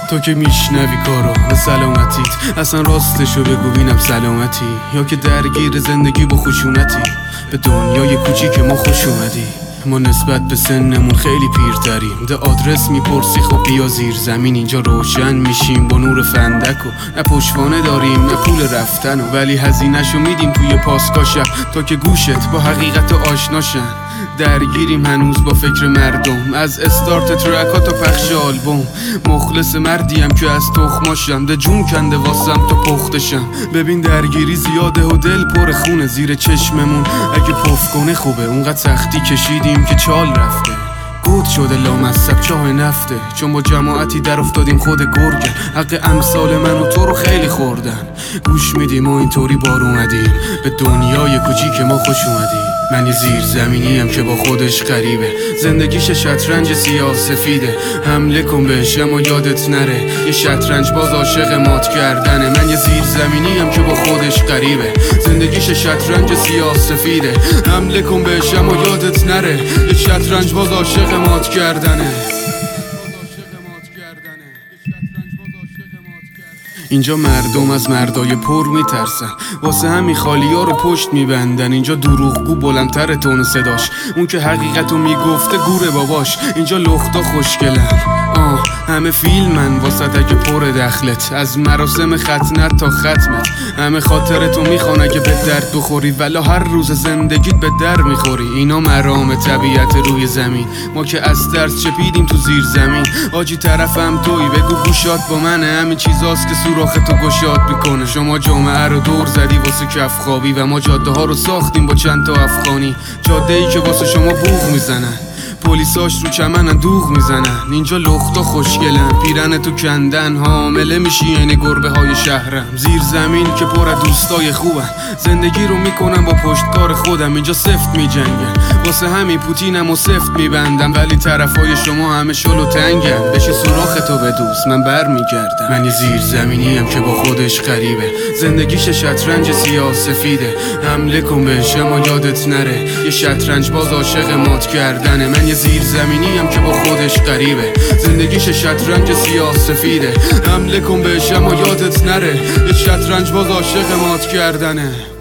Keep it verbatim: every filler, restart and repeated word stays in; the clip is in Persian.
تو که میشنوی کارو به سلامتیت، اصلا راستشو بگو بینم سلامتی، یا که درگیر زندگی با خشونتی. به دنیای کوچیک ما خوش اومدی. ما نسبت به سنمون خیلی پیرتریم. ده آدرس میپرسی خب بیا زیر زمین، اینجا روشن میشیم با نور فندک و نه پشتوانه داریم نه پول رفتن و ولی هزینه‌شو میدیم توی پاسکا شب تا که گوشت با حقیقت آشناشن. درگیریم هنوز با فکر مردم، از استارت ترکا تا پخش آلبوم. مخلص مردیم که از تخماشم، ده جون کنده واسم تا پختشم. ببین درگیری زیاده و دل پر خونه زیر چشممون، اگه پف کنه خوبه. اونقدر سختی کشیدیم که چال رفته، گود شده لامصب چاه نفته. چون با جماعتی در افتادیم خود گرگن، حق امثال من و تو رو خیلی خوردن. گوش میدیم و اینطوری بار اومدیم، به دنیای کوچیک ما خوش اومدیم. من یه زیر زمینیم که با خودش غریبه، زندگیش شطرنج سیاه سفیده. حمله کن بهش اما یادت نره، یه شطرنج باز عاشق مات کردنه. من یه زیر زمینیم که با خودش غریبه، زندگیش شطرنج سیاه سفیده. حمله کن بهش اما یادت نره، یه شطرنج باز عاشق مات کردنه. اینجا مردم از مردای پر میترسن، واسه همین خالی ها رو پشت میبندن. اینجا دروغگو بلندتر تون صداش، اون که حقیقتو میگفته گوره باباش. اینجا لختا خوشگلن، آه همه فیلمن واسه اگه پر دخلت. از مراسم ختنت تا ختمت همه خاطرتو میخوان اگه به درد بخوری، ولا هر روز زندگیت به در میخوری. اینا مرام طبیعت روی زمین، ما که از درس چپیدیم تو زیر زمین. آجی طرفم توی بگو گوشات با منه، همین چیزاست که سوراختو گشاد میکنه. شما جامعه رو دور زدی واسه کف خوابی و ما جاده ها رو ساختیم با چند تا افغانی. جاده ای که واسه شما بوق میزنن، پلیساش رو چمنن دوغ میزنن. اینجا لختا خوشگلن، پیرن تو کندن، حامله میشی یعنی گربه های شهرم. زیر زمین که پر از دوستای خوبن، زندگی رو میکنم با پشتکار خودم. اینجا سفت میجنگن واسه همین پوتینم و سفت میبندم، ولی طرفای شما همه شل و تنگن. بشه سوراختو بدوس من بر میگردم. من یه زیر زمینیم که با خودش غریبه، زندگیش شطرنج سیاه سفیده. حمله کن بهش اما یادت نره، یه شطرنج باز عاشق مات کردنه. من یه زیر زمینیم که با خودش غریبه، زندگیش شطرنج سیاه سفیده. حمله کن بهش اما یادت نره، یه شطرنج باز عاشق مات کردنه.